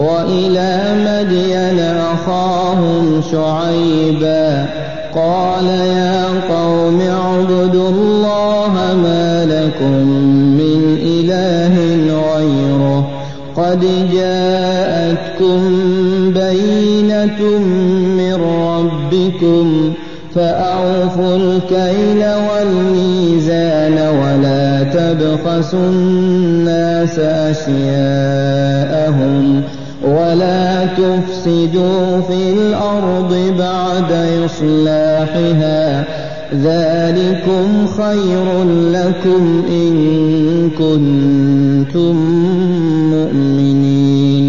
وإلى مدين أخاهم شعيبا قال يا قوم اعبدوا الله ما لكم من إله غيره قد جاءتكم بينة من ربكم فأوفوا الكيل والميزان ولا تبخسوا الناس أشياءهم ولا تفسدوا في الأرض بعد إصلاحها ذلكم خير لكم إن كنتم مؤمنين.